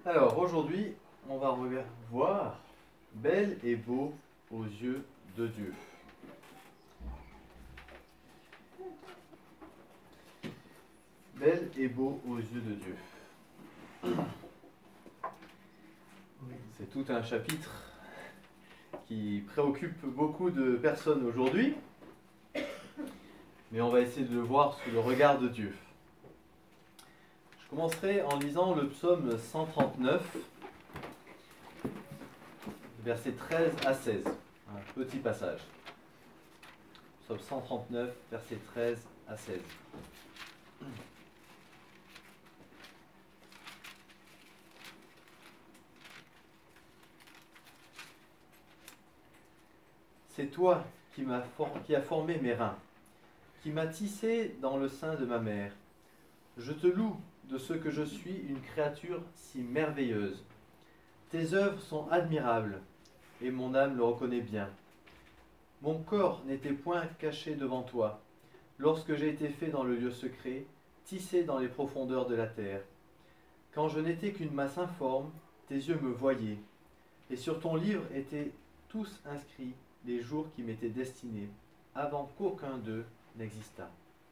Alors aujourd'hui, on va voir bel et beau aux yeux de Dieu. Bel et beau aux yeux de Dieu. C'est tout un chapitre qui préoccupe beaucoup de personnes aujourd'hui, mais on va essayer de le voir sous le regard de Dieu. Je commencerai en lisant le psaume 139, versets 13 à 16. Un petit passage. Psaume 139, versets 13 à 16. C'est toi qui as formé mes reins, qui m'as tissé dans le sein de ma mère. Je te loue de ce que je suis une créature si merveilleuse. Tes œuvres sont admirables, et mon âme le reconnaît bien. Mon corps n'était point caché devant toi, lorsque j'ai été fait dans le lieu secret, tissé dans les profondeurs de la terre. Quand je n'étais qu'une masse informe, tes yeux me voyaient, et sur ton livre étaient tous inscrits les jours qui m'étaient destinés, avant qu'aucun d'eux n'existât.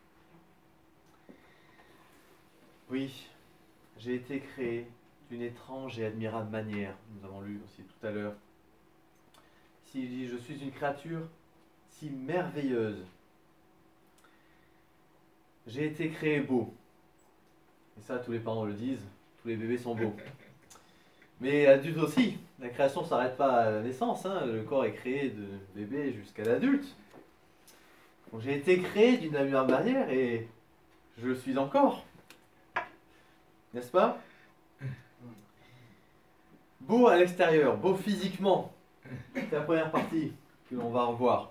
Oui, j'ai été créé d'une étrange et admirable manière, nous avons lu aussi tout à l'heure. Ici, il dit, je suis une créature si merveilleuse. J'ai été créé beau. Et ça, tous les parents le disent, tous les bébés sont beaux. Mais adultes aussi, la création ne s'arrête pas à la naissance, hein. Le corps est créé de bébé jusqu'à l'adulte. Donc j'ai été créé d'une admirable manière et je le suis encore. N'est-ce pas? Beau à l'extérieur, beau physiquement. C'est la première partie que l'on va revoir.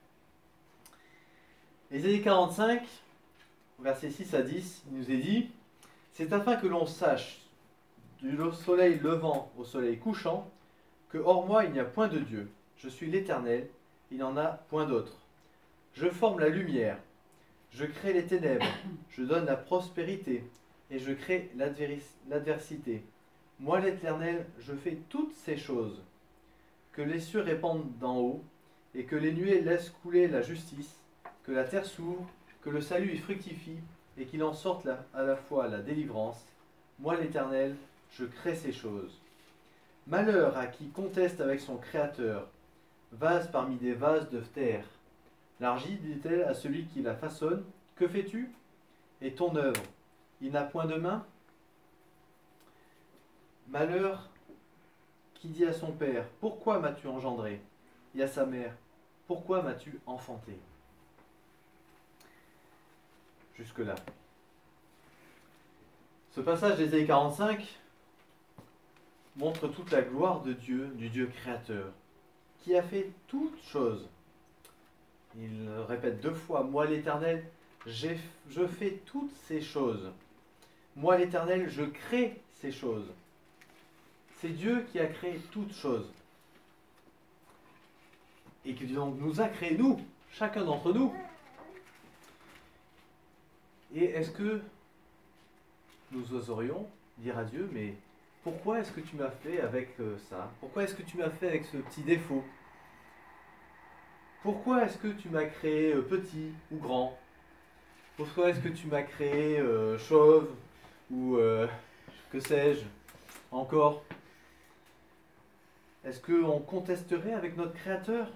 Ésaïe 45, versets 6 à 10, il nous est dit « C'est afin que l'on sache, du soleil levant au soleil couchant, que hors moi il n'y a point de Dieu. Je suis l'Éternel, il n'y en a point d'autre. Je forme la lumière, je crée les ténèbres, je donne la prospérité, et je crée l'adversité. Moi l'Éternel, je fais toutes ces choses. Que les cieux répandent d'en haut, et que les nuées laissent couler la justice, que la terre s'ouvre, que le salut y fructifie, et qu'il en sorte à la fois la délivrance. Moi l'Éternel, je crée ces choses. Malheur à qui conteste avec son Créateur, vase parmi des vases de terre. L'argile dit-elle à celui qui la façonne, que fais-tu? Et ton œuvre, il n'a point de main? Malheur qui dit à son père, pourquoi m'as-tu engendré? Et à sa mère, pourquoi m'as-tu enfanté? Jusque-là. Ce passage d'Ésaïe 45 montre toute la gloire de Dieu, du Dieu créateur, qui a fait toutes choses. Il répète 2 fois, moi l'Éternel, je fais toutes ces choses. Moi l'Éternel, je crée ces choses. C'est Dieu qui a créé toutes choses. Et qui donc nous a créé, nous, chacun d'entre nous. Et est-ce que nous oserions dire à Dieu, mais pourquoi est-ce que tu m'as fait avec ça? Pourquoi est-ce que tu m'as fait avec ce petit défaut? Pourquoi est-ce que tu m'as créé petit ou grand? Pourquoi est-ce que tu m'as créé chauve ou que sais-je encore? Est-ce qu'on contesterait avec notre Créateur?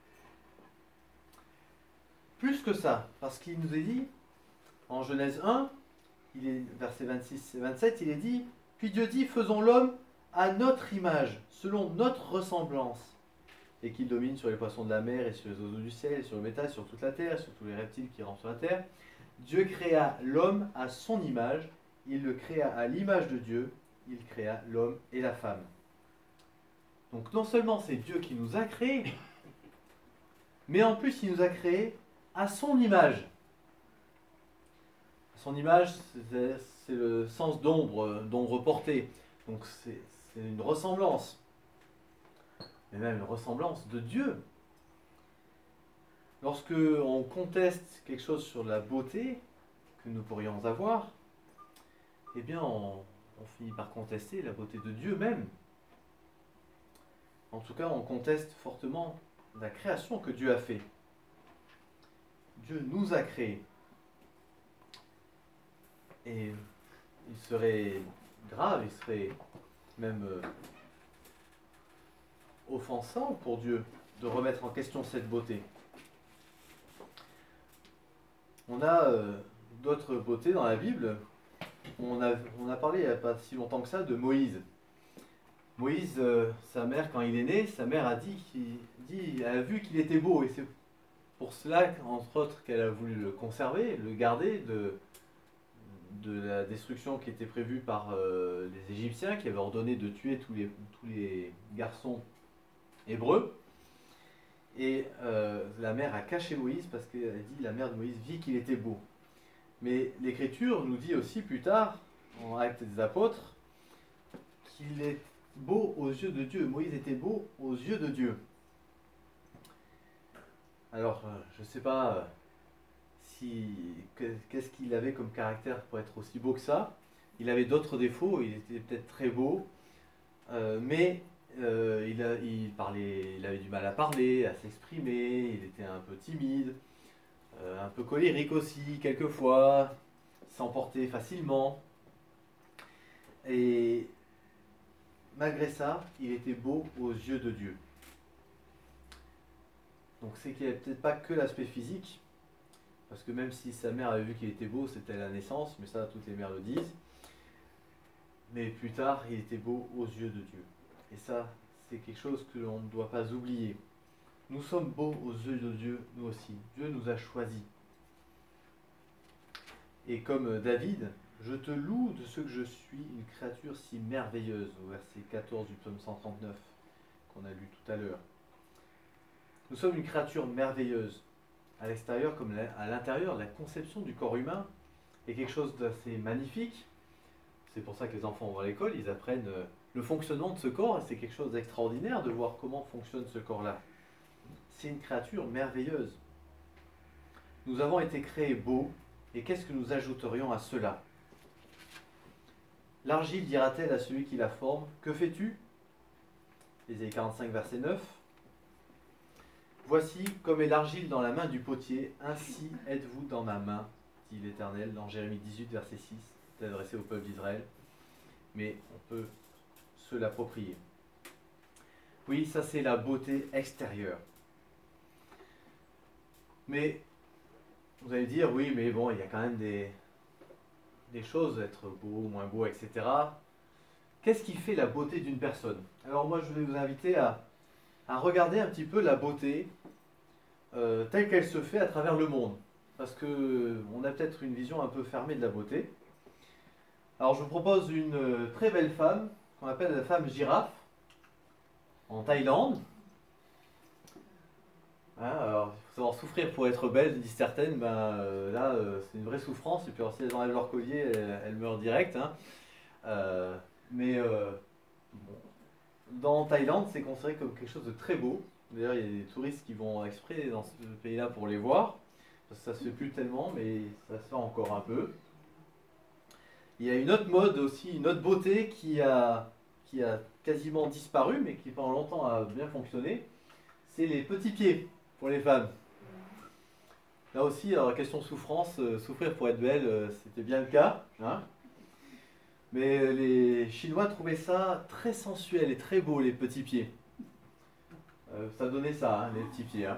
Plus que ça, parce qu'il nous est dit, en Genèse 1, versets 26 et 27, il est dit, puis Dieu dit, faisons l'homme à notre image, selon notre ressemblance, et qu'il domine sur les poissons de la mer et sur les oiseaux du ciel, et sur le bétail, sur toute la terre, sur tous les reptiles qui rampent sur la terre. Dieu créa l'homme à son image, il le créa à l'image de Dieu, il créa l'homme et la femme. Donc non seulement c'est Dieu qui nous a créés, mais en plus il nous a créés à son image. Son image, c'est le sens d'ombre portée. Donc c'est une ressemblance. Mais même une ressemblance de Dieu. Lorsque on conteste quelque chose sur la beauté que nous pourrions avoir, eh bien on on finit par contester la beauté de Dieu même. En tout cas, on conteste fortement la création que Dieu a fait. Dieu nous a créés. Et il serait grave, il serait même offensant pour Dieu de remettre en question cette beauté. On a d'autres beautés dans la Bible. On a parlé il n'y a pas si longtemps que ça de Moïse. Moïse, sa mère, quand il est né, sa mère a elle a vu qu'il était beau. Et c'est pour cela, entre autres, qu'elle a voulu le conserver, le garder de la destruction qui était prévue par les Égyptiens, qui avaient ordonné de tuer tous les garçons hébreux. Et la mère a caché Moïse parce qu'elle dit, la mère de Moïse vit qu'il était beau. Mais l'Écriture nous dit aussi plus tard, en Actes des Apôtres, qu'il est beau aux yeux de Dieu. Moïse était beau aux yeux de Dieu. Alors, je ne sais pas qu'est-ce qu'il avait comme caractère pour être aussi beau que ça. Il avait d'autres défauts, il était peut-être très beau, mais il avait du mal à parler, à s'exprimer, il était un peu timide, un peu colérique aussi, quelquefois, s'emportait facilement. Et malgré ça, il était beau aux yeux de Dieu. Donc c'est qu'il n'y avait peut-être pas que l'aspect physique, parce que même si sa mère avait vu qu'il était beau, c'était à la naissance, mais ça, toutes les mères le disent. Mais plus tard, il était beau aux yeux de Dieu. Et ça, c'est quelque chose que l'on ne doit pas oublier. Nous sommes beaux aux yeux de Dieu, nous aussi. Dieu nous a choisis. Et comme David, je te loue de ce que je suis, une créature si merveilleuse, au verset 14 du psaume 139, qu'on a lu tout à l'heure. Nous sommes une créature merveilleuse. À l'extérieur comme à l'intérieur, la conception du corps humain est quelque chose d'assez magnifique. C'est pour ça que les enfants vont à l'école, ils apprennent le fonctionnement de ce corps, et c'est quelque chose d'extraordinaire de voir comment fonctionne ce corps-là. C'est une créature merveilleuse. Nous avons été créés beaux, et qu'est-ce que nous ajouterions à cela? L'argile dira-t-elle à celui qui la forme, que fais-tu? Ésaïe 45, verset 9. Voici comme est l'argile dans la main du potier, ainsi êtes-vous dans ma main, dit l'Éternel, dans Jérémie 18, verset 6. C'est adressé au peuple d'Israël, mais on peut se l'approprier. Oui, ça c'est la beauté extérieure. Mais vous allez dire, oui, mais bon, il y a quand même des choses, être beau, moins beau, etc. Qu'est-ce qui fait la beauté d'une personne? Alors moi, je vais vous inviter à regarder un petit peu la beauté telle qu'elle se fait à travers le monde. Parce qu'on a peut-être une vision un peu fermée de la beauté. Alors je vous propose une très belle femme, qu'on appelle la femme girafe, en Thaïlande. Hein, alors, il faut savoir souffrir pour être belle, disent certaines. Là, c'est une vraie souffrance. Et puis alors, si elles enlèvent leur collier, elles meurent direct. Hein. Bon. Dans Thaïlande, c'est considéré comme quelque chose de très beau. D'ailleurs, il y a des touristes qui vont exprès dans ce pays-là pour les voir. Parce que ça se fait plus tellement, mais ça se fait encore un peu. Il y a une autre mode aussi, une autre beauté qui a quasiment disparu, mais qui pendant longtemps a bien fonctionné. C'est les petits pieds pour les femmes. Là aussi, alors question souffrance, souffrir pour être belle, c'était bien le cas. Hein, mais les Chinois trouvaient ça très sensuel et très beau, les petits pieds. Ça donnait ça, hein, les petits pieds. Hein.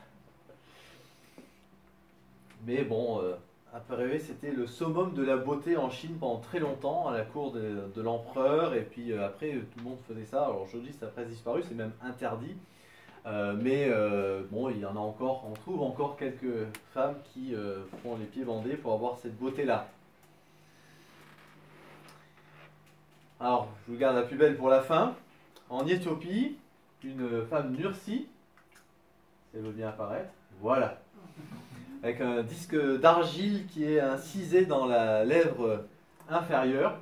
Mais bon, après, c'était le summum de la beauté en Chine pendant très longtemps, à la cour de l'empereur. Et puis après, tout le monde faisait ça. Alors aujourd'hui, ça a presque disparu, c'est même interdit. Bon, il y en a encore, on trouve encore quelques femmes qui font les pieds bandés pour avoir cette beauté-là. Alors, je vous garde la plus belle pour la fin. En Éthiopie, une femme Nursi, si elle veut bien apparaître, voilà, avec un disque d'argile qui est incisé dans la lèvre inférieure.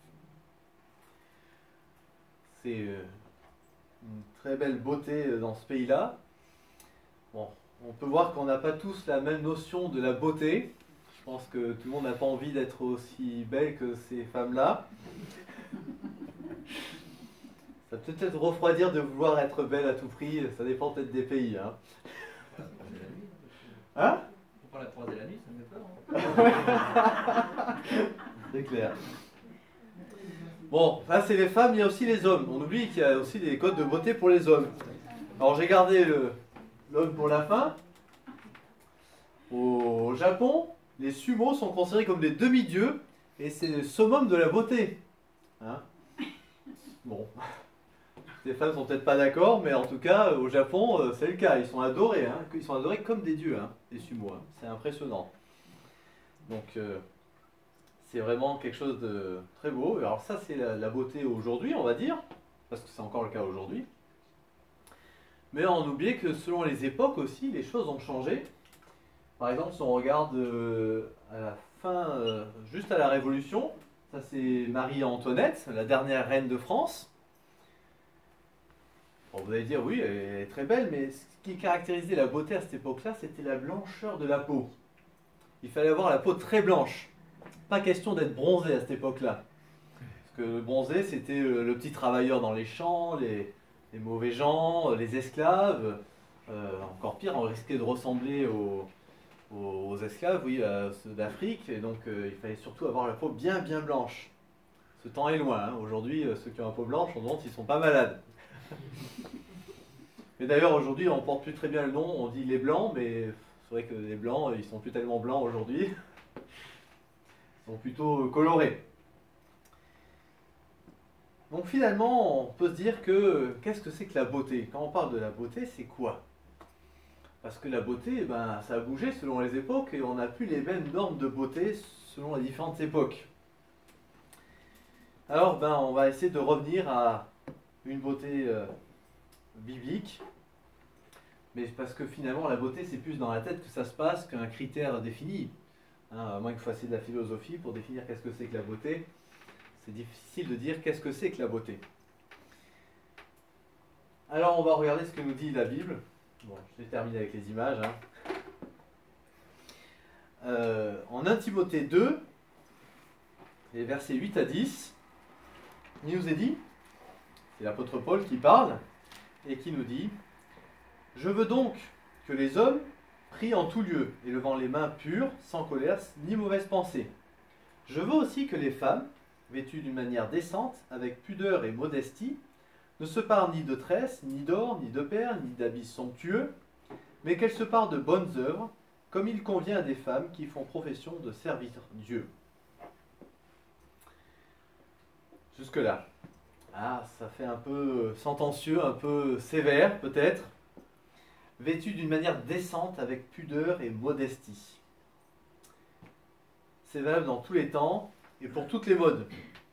C'est une très belle beauté dans ce pays-là. Bon, on peut voir qu'on n'a pas tous la même notion de la beauté. Je pense que tout le monde n'a pas envie d'être aussi belle que ces femmes-là. Ça peut peut-être refroidir de vouloir être belle à tout prix, ça dépend peut-être des pays. Hein? Hein? Faut pas la croiser la nuit, ça me fait peur. Hein. C'est clair. Bon, là c'est les femmes, il y a aussi les hommes. On oublie qu'il y a aussi des codes de beauté pour les hommes. Alors j'ai gardé l'homme pour la fin. Au Japon, les sumos sont considérés comme des demi-dieux et c'est le summum de la beauté. Hein? Bon, les femmes sont peut-être pas d'accord, mais en tout cas, au Japon, c'est le cas. Ils sont adorés, hein? Ils sont adorés comme des dieux, hein, les sumos. Hein? C'est impressionnant. Donc, c'est vraiment quelque chose de très beau. Alors ça, c'est la beauté aujourd'hui, on va dire, parce que c'est encore le cas aujourd'hui. Mais on oublie que selon les époques aussi, les choses ont changé. Par exemple, si on regarde à la fin, juste à la Révolution, ça c'est Marie-Antoinette, la dernière reine de France. Bon, vous allez dire, oui, elle est très belle, mais ce qui caractérisait la beauté à cette époque-là, c'était la blancheur de la peau. Il fallait avoir la peau très blanche. Pas question d'être bronzé à cette époque-là. Parce que le bronzé, c'était le petit travailleur dans les champs, les mauvais gens, les esclaves. Encore pire, on risquait de ressembler aux esclaves, oui, ceux d'Afrique. Et donc, il fallait surtout avoir la peau bien, bien blanche. Ce temps est loin. Hein. Aujourd'hui, ceux qui ont la peau blanche, on demande s'ils ne sont pas malades. Mais d'ailleurs, aujourd'hui, on ne porte plus très bien le nom. On dit les blancs, mais c'est vrai que les blancs, ils sont plus tellement blancs aujourd'hui. Ils sont plutôt colorés. Donc finalement, on peut se dire que qu'est-ce que c'est que la beauté? Quand on parle de la beauté, c'est quoi? Parce que la beauté, ben, ça a bougé selon les époques et on n'a plus les mêmes normes de beauté selon les différentes époques. Alors, ben, on va essayer de revenir à une beauté biblique. Mais parce que finalement, la beauté, c'est plus dans la tête que ça se passe qu'un critère défini. Hein, à moins qu'il faut essayer de la philosophie pour définir qu'est-ce que c'est que la beauté. C'est difficile de dire qu'est-ce que c'est que la beauté. Alors on va regarder ce que nous dit la Bible. Bon, je vais terminer avec les images. Hein. En 1 Timothée 2, les versets 8 à 10, il nous est dit, c'est l'apôtre Paul qui parle, et qui nous dit, « Je veux donc que les hommes prient en tout lieu, et levant les mains pures, sans colère ni mauvaise pensée. Je veux aussi que les femmes, vêtues d'une manière décente, avec pudeur et modestie, ne se parent ni de tresses, ni d'or, ni de perles, ni d'habits somptueux, mais qu'elles se parent de bonnes œuvres, comme il convient à des femmes qui font profession de servir Dieu. » Jusque-là. Ah, ça fait un peu sentencieux, un peu sévère peut-être. Vêtues d'une manière décente, avec pudeur et modestie. C'est valable dans tous les temps et pour toutes les modes.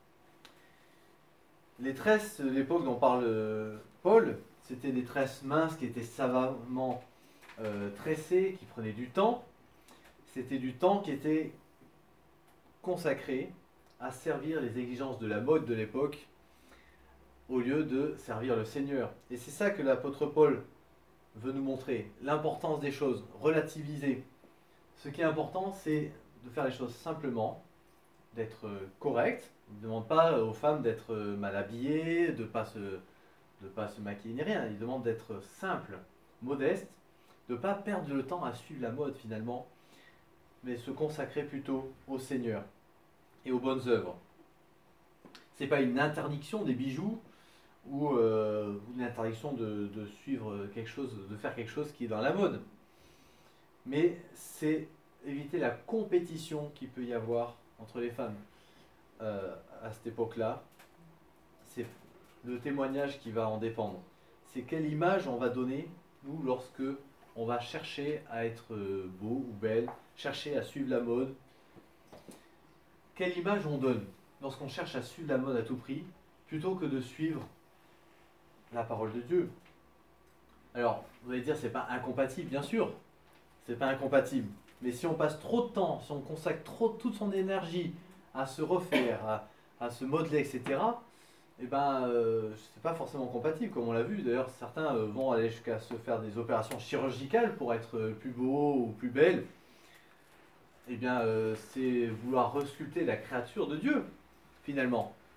Les tresses de l'époque dont parle Paul, c'était des tresses minces qui étaient savamment tressées, qui prenaient du temps. C'était du temps qui était consacré à servir les exigences de la mode de l'époque au lieu de servir le Seigneur. Et c'est ça que l'apôtre Paul veut nous montrer, l'importance des choses, relativiser. Ce qui est important, c'est de faire les choses simplement, d'être correct. Il ne demande pas aux femmes d'être mal habillées, de ne pas se maquiller ni rien. Il demande d'être simple, modeste, de ne pas perdre le temps à suivre la mode finalement, mais se consacrer plutôt au Seigneur et aux bonnes œuvres. Ce n'est pas une interdiction des bijoux ou une interdiction de suivre quelque chose, de faire quelque chose qui est dans la mode. Mais c'est éviter la compétition qu'il peut y avoir entre les femmes à cette époque-là. C'est le témoignage qui va en dépendre. C'est quelle image on va donner, nous, lorsque on va chercher à être beau ou belle, chercher à suivre la mode. Quelle image on donne lorsqu'on cherche à suivre la mode à tout prix, plutôt que de suivre la parole de Dieu. Alors, vous allez dire, c'est pas incompatible, bien sûr, c'est pas incompatible. Mais si on passe trop de temps, si on consacre toute son énergie à se refaire, à se modeler, etc., eh ben, c'est pas forcément compatible, comme on l'a vu. D'ailleurs, certains vont aller jusqu'à se faire des opérations chirurgicales pour être plus beau ou plus belle. Eh bien, c'est vouloir resculpter la créature de Dieu, finalement.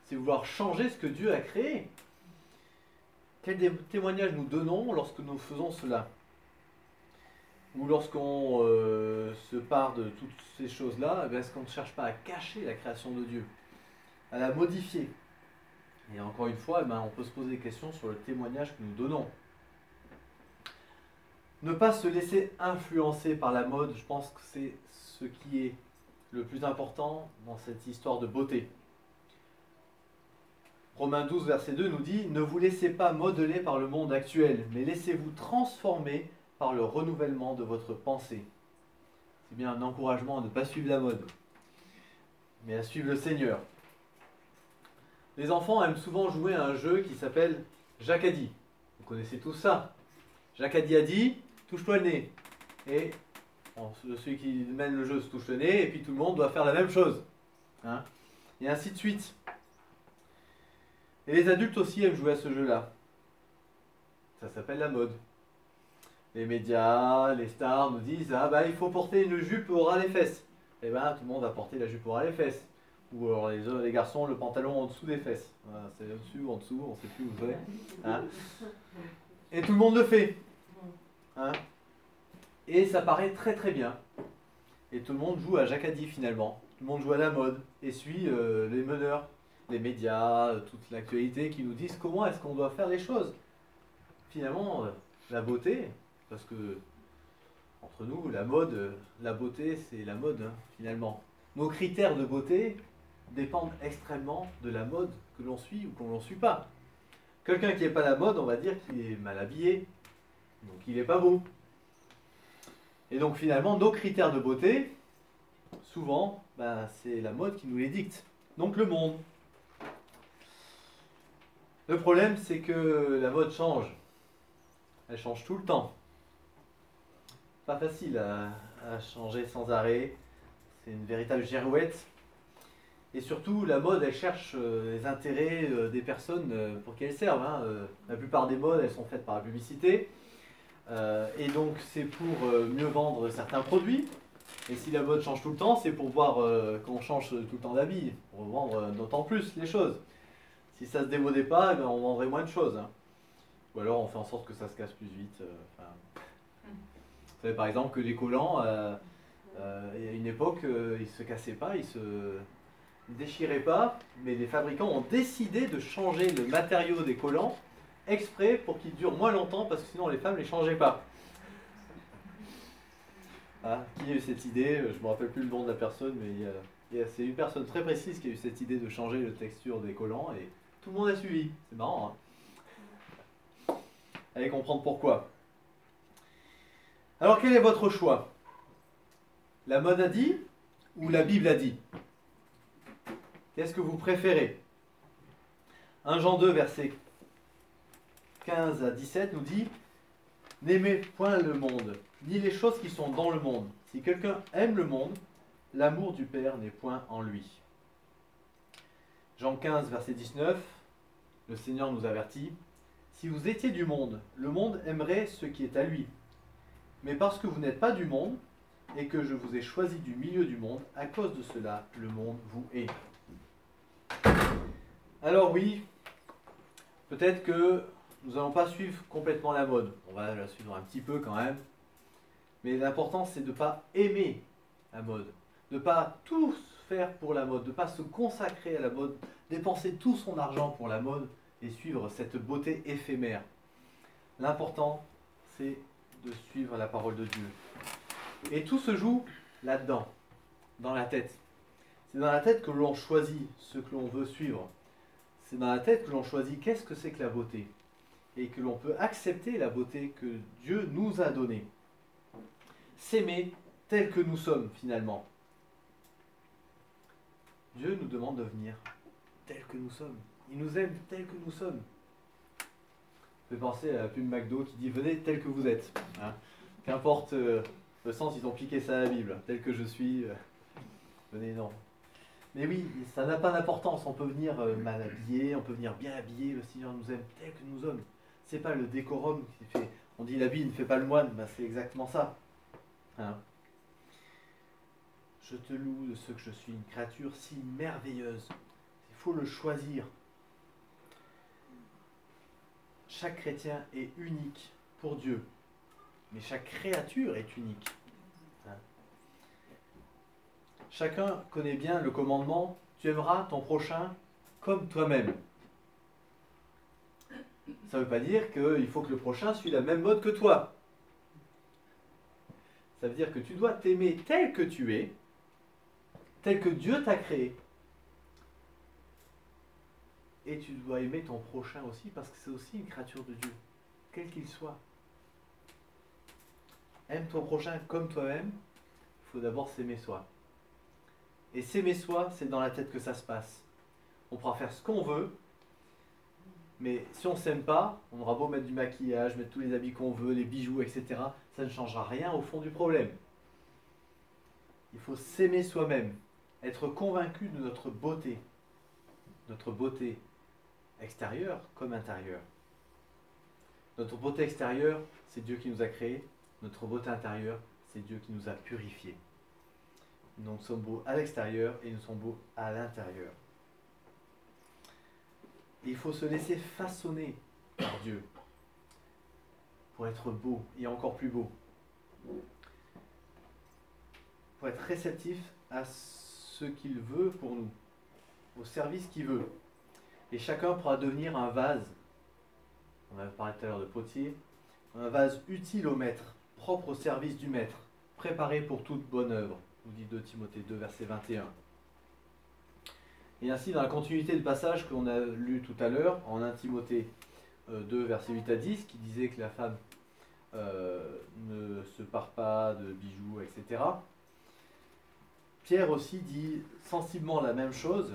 c'est vouloir changer ce que Dieu a créé. Quel témoignage nous donnons lorsque nous faisons cela? Ou lorsqu'on se part de toutes ces choses-là, est-ce qu'on ne cherche pas à cacher la création de Dieu, à la modifier? Et encore une fois, on peut se poser des questions sur le témoignage que nous donnons. Ne pas se laisser influencer par la mode, je pense que c'est ce qui est le plus important dans cette histoire de beauté. Romains 12, verset 2 nous dit « Ne vous laissez pas modeler par le monde actuel, mais laissez-vous transformer par le renouvellement de votre pensée. » C'est bien un encouragement à ne pas suivre la mode, mais à suivre le Seigneur. Les enfants aiment souvent jouer à un jeu qui s'appelle Jacadie. Vous connaissez tous ça. Jacadie a dit, touche-toi le nez. Et celui qui mène le jeu se touche le nez, et puis tout le monde doit faire la même chose. Hein? Et ainsi de suite. Et les adultes aussi aiment jouer à ce jeu-là. Ça s'appelle la mode. Les médias, les stars nous disent, il faut porter une jupe au ras les fesses. Et tout le monde va porter la jupe au ras les fesses. Ou alors les garçons, le pantalon en dessous des fesses. Voilà, c'est au-dessus ou en dessous, on ne sait plus où c'est. Hein? Et tout le monde le fait. Hein? Et ça paraît très très bien. Et tout le monde joue à Jacadie finalement. Tout le monde joue à la mode et suit les meneurs, les médias, toute l'actualité qui nous disent comment est-ce qu'on doit faire les choses. Finalement, la beauté, parce que entre nous, la mode, la beauté, c'est la mode finalement. Nos critères de beauté dépendent extrêmement de la mode que l'on suit ou qu'on ne suit pas. Quelqu'un qui n'est pas la mode, on va dire qu'il est mal habillé, donc il n'est pas beau. Et donc finalement, nos critères de beauté, souvent, c'est la mode qui nous les dicte. Donc le monde. Le problème, c'est que la mode change. Elle change tout le temps. Pas facile à changer sans arrêt. C'est une véritable girouette. Et surtout, la mode, elle cherche les intérêts des personnes pour qui elles servent. La plupart des modes, elles sont faites par la publicité. Et donc, c'est pour mieux vendre certains produits. Et si la mode change tout le temps, c'est pour voir qu'on change tout le temps d'habit, pour vendre d'autant plus les choses. Si ça ne se démodait pas, on vendrait moins de choses. Ou alors, on fait en sorte que ça se casse plus vite. Vous savez, par exemple, que les collants, à une époque, ils ne se cassaient pas, ils se déchiraient pas, mais les fabricants ont décidé de changer le matériau des collants exprès pour qu'ils durent moins longtemps, parce que sinon les femmes ne les changeaient pas. Qui a eu cette idée? Je ne me rappelle plus le nom de la personne, mais c'est une personne très précise qui a eu cette idée de changer la texture des collants, et tout le monde a suivi. C'est marrant, Allez comprendre pourquoi. Alors quel est votre choix? La mode a dit ou la Bible a dit? Qu'est-ce que vous préférez? 1 Jean 2, verset 15 à 17 nous dit « N'aimez point le monde, ni les choses qui sont dans le monde. Si quelqu'un aime le monde, l'amour du Père n'est point en lui. » Jean 15, verset 19, le Seigneur nous avertit « Si vous étiez du monde, le monde aimerait ce qui est à lui. Mais parce que vous n'êtes pas du monde, et que je vous ai choisi du milieu du monde, à cause de cela, le monde vous hait. » Alors oui, peut-être que nous n'allons pas suivre complètement la mode. On va la suivre un petit peu quand même. Mais l'important, c'est de ne pas aimer la mode. De ne pas tout faire pour la mode. De ne pas se consacrer à la mode. Dépenser tout son argent pour la mode et suivre cette beauté éphémère. L'important, c'est de suivre la parole de Dieu. Et tout se joue là-dedans, dans la tête. C'est dans la tête que l'on choisit ce que l'on veut suivre. C'est dans la tête que l'on choisit qu'est-ce que c'est que la beauté. Et que l'on peut accepter la beauté que Dieu nous a donnée. S'aimer tel que nous sommes finalement. Dieu nous demande de venir tel que nous sommes. Il nous aime tel que nous sommes. Vous pouvez penser à la pub McDo qui dit « Venez tel que vous êtes ». Qu'importe le sens, ils ont piqué ça à la Bible. Tel que je suis, venez, non. Mais oui, ça n'a pas d'importance. On peut venir mal habillé, on peut venir bien habillé. Le Seigneur nous aime tel que nous sommes. C'est pas le décorum qui fait. On dit l'habit ne fait pas le moine. C'est exactement ça. Je te loue de ce que je suis une créature si merveilleuse. C'est faut le choisir. Chaque chrétien est unique pour Dieu, mais chaque créature est unique. Chacun connaît bien le commandement « Tu aimeras ton prochain comme toi-même ». Ça ne veut pas dire qu'il faut que le prochain suive la même mode que toi. Ça veut dire que tu dois t'aimer tel que tu es, tel que Dieu t'a créé. Et tu dois aimer ton prochain aussi, parce que c'est aussi une créature de Dieu, quel qu'il soit. Aime ton prochain comme toi-même, il faut d'abord s'aimer soi. Et s'aimer soi, c'est dans la tête que ça se passe. On pourra faire ce qu'on veut, mais si on ne s'aime pas, on aura beau mettre du maquillage, mettre tous les habits qu'on veut, les bijoux, etc. Ça ne changera rien au fond du problème. Il faut s'aimer soi-même, être convaincu de notre beauté extérieure comme intérieure. Notre beauté extérieure, c'est Dieu qui nous a créés. Notre beauté intérieure, c'est Dieu qui nous a purifiés. Nous sommes beaux à l'extérieur et nous sommes beaux à l'intérieur. Et il faut se laisser façonner par Dieu pour être beau et encore plus beau. Pour être réceptif à ce qu'il veut pour nous, au service qu'il veut. Et chacun pourra devenir un vase, on avait parlé tout à l'heure de potier, un vase utile au maître, propre au service du maître, préparé pour toute bonne œuvre, nous dit 2 Timothée 2, verset 21. Et ainsi, dans la continuité du passage qu'on a lu tout à l'heure, en 1 Timothée 2, verset 8 à 10, qui disait que la femme ne se pare pas de bijoux, etc. Pierre aussi dit sensiblement la même chose.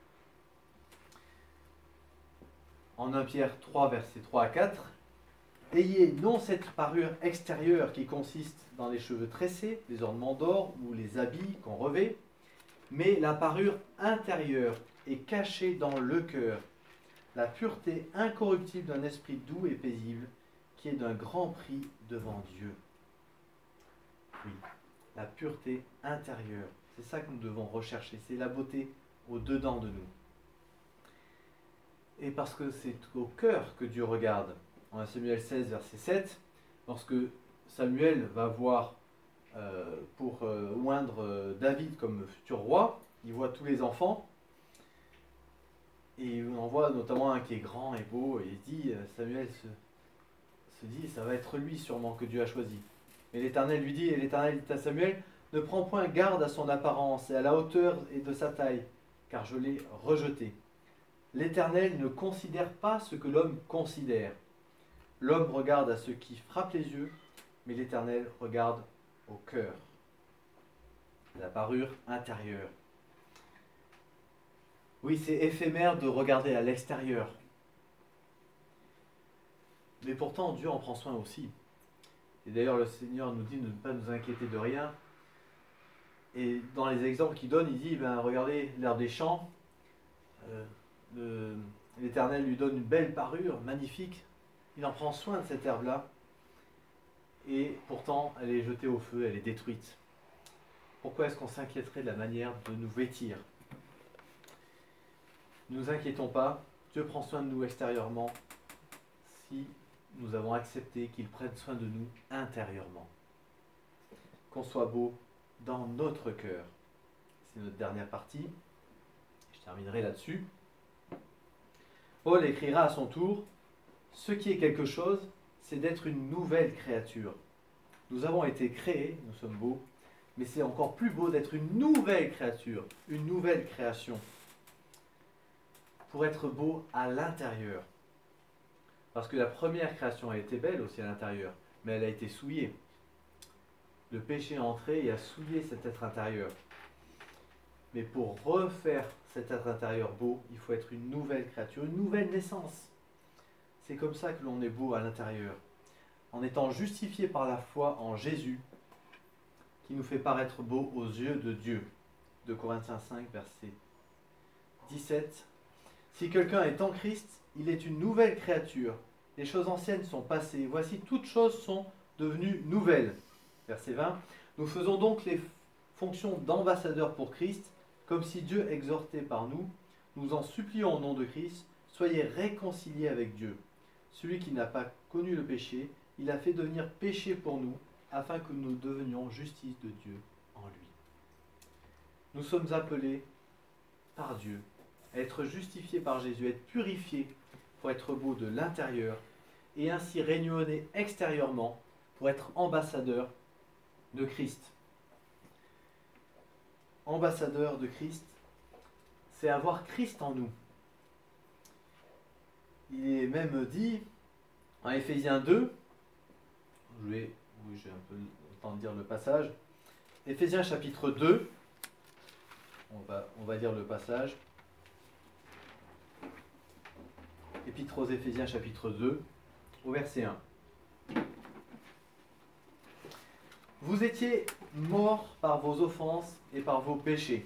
En 1 Pierre 3, versets 3 à 4, « Ayez non cette parure extérieure qui consiste dans les cheveux tressés, les ornements d'or ou les habits qu'on revêt, mais la parure intérieure est cachée dans le cœur, la pureté incorruptible d'un esprit doux et paisible, qui est d'un grand prix devant Dieu. » Oui, la pureté intérieure, c'est ça que nous devons rechercher, c'est la beauté au-dedans de nous. Et parce que c'est au cœur que Dieu regarde. En Samuel 16, verset 7, lorsque Samuel va voir pour oindre David comme futur roi, il voit tous les enfants, et il en voit notamment un qui est grand et beau, et il dit, Samuel se dit, ça va être lui sûrement que Dieu a choisi. Mais l'Éternel lui dit, et l'Éternel dit à Samuel, ne prends point garde à son apparence et à la hauteur et de sa taille, car je l'ai rejeté. L'Éternel ne considère pas ce que l'homme considère. L'homme regarde à ce qui frappe les yeux, mais l'Éternel regarde au cœur. La parure intérieure. Oui, c'est éphémère de regarder à l'extérieur. Mais pourtant, Dieu en prend soin aussi. Et d'ailleurs, le Seigneur nous dit de ne pas nous inquiéter de rien. Et dans les exemples qu'il donne, il dit, regardez l'herbe des champs, l'Éternel lui donne une belle parure, magnifique. Il en prend soin de cette herbe-là. Et pourtant, elle est jetée au feu, elle est détruite. Pourquoi est-ce qu'on s'inquiéterait de la manière de nous vêtir ? Ne nous inquiétons pas, Dieu prend soin de nous extérieurement si nous avons accepté qu'il prenne soin de nous intérieurement. Qu'on soit beau dans notre cœur. C'est notre dernière partie. Je terminerai là-dessus. Paul écrira à son tour, « Ce qui est quelque chose, c'est d'être une nouvelle créature. Nous avons été créés, nous sommes beaux, mais c'est encore plus beau d'être une nouvelle créature, une nouvelle création. Pour être beau à l'intérieur. Parce que la première création a été belle aussi à l'intérieur, mais elle a été souillée. Le péché est entré et a souillé cet être intérieur. Mais pour refaire cet être intérieur beau, il faut être une nouvelle créature, une nouvelle naissance. C'est comme ça que l'on est beau à l'intérieur. En étant justifié par la foi en Jésus, qui nous fait paraître beau aux yeux de Dieu. De Corinthiens 5, verset 17. Si quelqu'un est en Christ, il est une nouvelle créature. Les choses anciennes sont passées. Voici, toutes choses sont devenues nouvelles. Verset 20. Nous faisons donc les fonctions d'ambassadeurs pour Christ, comme si Dieu exhortait par nous. nous en supplions au nom de Christ, soyez réconciliés avec Dieu. Celui qui n'a pas connu le péché, il a fait devenir péché pour nous, afin que nous devenions justice de Dieu en lui. Nous sommes appelés par Dieu à être justifiés par Jésus, à être purifiés pour être beaux de l'intérieur et ainsi rayonner extérieurement pour être ambassadeurs de Christ. Ambassadeur de Christ, c'est avoir Christ en nous. Il est même dit en Éphésiens 2, j'ai un peu le temps de dire le passage, Éphésiens chapitre 2, on va lire le passage, Épître aux Éphésiens chapitre 2, au verset 1. Vous étiez morts par vos offenses et par vos péchés.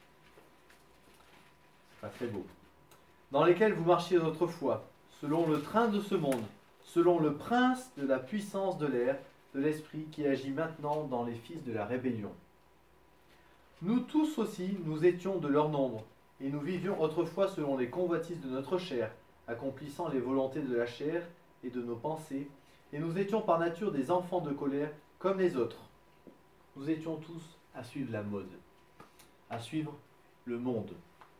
C'est pas très beau. Dans lesquels vous marchiez autrefois, selon le train de ce monde, selon le prince de la puissance de l'air, de l'esprit qui agit maintenant dans les fils de la rébellion. Nous tous aussi, nous étions de leur nombre, et nous vivions autrefois selon les convoitises de notre chair, accomplissant les volontés de la chair et de nos pensées, et nous étions par nature des enfants de colère comme les autres. Nous étions tous à suivre la mode, à suivre le monde.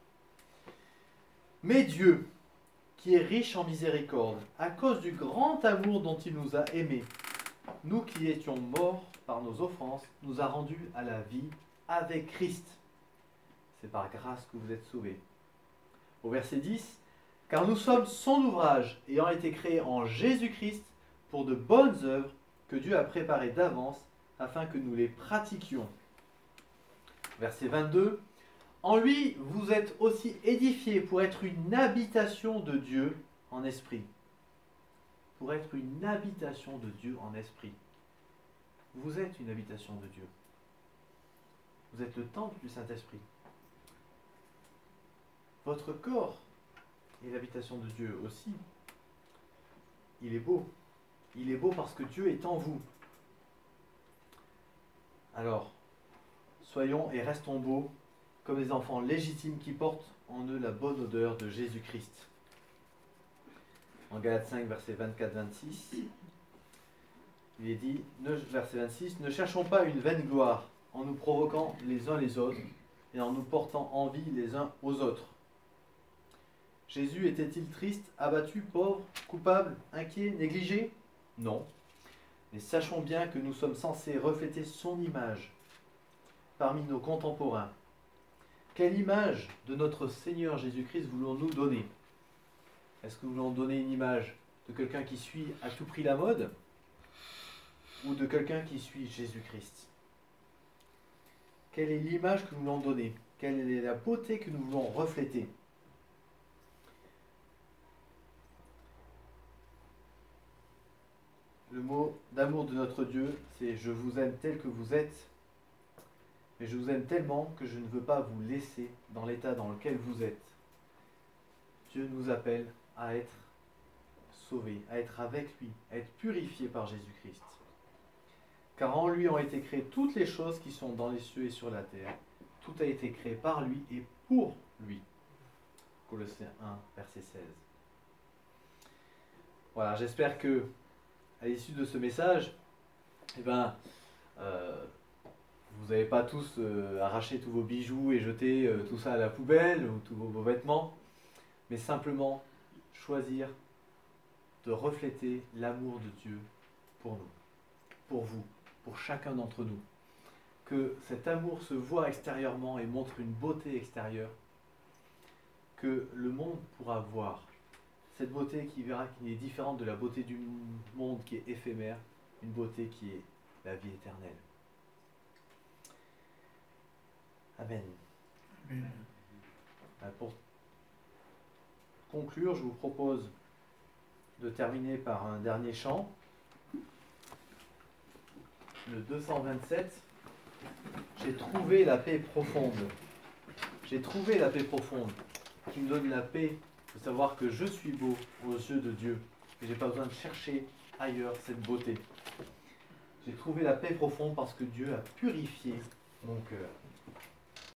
Mais Dieu, qui est riche en miséricorde, à cause du grand amour dont il nous a aimés, nous qui étions morts par nos offenses, nous a rendus à la vie avec Christ. C'est par grâce que vous êtes sauvés. Au verset 10, car nous sommes son ouvrage, ayant été créés en Jésus-Christ pour de bonnes œuvres que Dieu a préparées d'avance afin que nous les pratiquions. Verset 22, en lui, vous êtes aussi édifiés pour être une habitation de Dieu en esprit. Pour être une habitation de Dieu en esprit. Vous êtes une habitation de Dieu. Vous êtes le temple du Saint-Esprit. Votre corps est l'habitation de Dieu aussi. Il est beau. Il est beau parce que Dieu est en vous. Alors, soyons et restons beaux comme des enfants légitimes qui portent en eux la bonne odeur de Jésus-Christ. En Galates 5, verset 24-26, il est dit, verset 26, ne cherchons pas une vaine gloire en nous provoquant les uns les autres et en nous portant envie les uns aux autres. Jésus était-il triste, abattu, pauvre, coupable, inquiet, négligé? Non. Mais sachons bien que nous sommes censés refléter son image parmi nos contemporains. Quelle image de notre Seigneur Jésus-Christ voulons-nous donner? Est-ce que nous voulons donner une image de quelqu'un qui suit à tout prix la mode ou de quelqu'un qui suit Jésus-Christ? Quelle est l'image que nous voulons donner? Quelle est la beauté que nous voulons refléter? Le mot d'amour de notre Dieu, c'est « Je vous aime tel que vous êtes, mais je vous aime tellement que je ne veux pas vous laisser dans l'état dans lequel vous êtes. » Dieu nous appelle à être sauvés, à être avec lui, à être purifiés par Jésus-Christ. Car en lui ont été créées toutes les choses qui sont dans les cieux et sur la terre. Tout a été créé par lui et pour lui. Colossiens 1, verset 16. Voilà, j'espère que à l'issue de ce message, vous n'avez pas tous arraché tous vos bijoux et jeté tout ça à la poubelle ou tous vos vêtements, mais simplement choisir de refléter l'amour de Dieu pour nous, pour vous, pour chacun d'entre nous. Que cet amour se voit extérieurement et montre une beauté extérieure que le monde pourra voir. Cette beauté qui verra qu'il est différente de la beauté du monde qui est éphémère, une beauté qui est la vie éternelle. Amen. Amen. Pour conclure, je vous propose de terminer par un dernier chant, le 227. J'ai trouvé la paix profonde. J'ai trouvé la paix profonde qui me donne la paix de savoir que je suis beau aux yeux de Dieu et j'ai pas besoin de chercher ailleurs cette beauté. J'ai trouvé la paix profonde parce que Dieu a purifié mon cœur.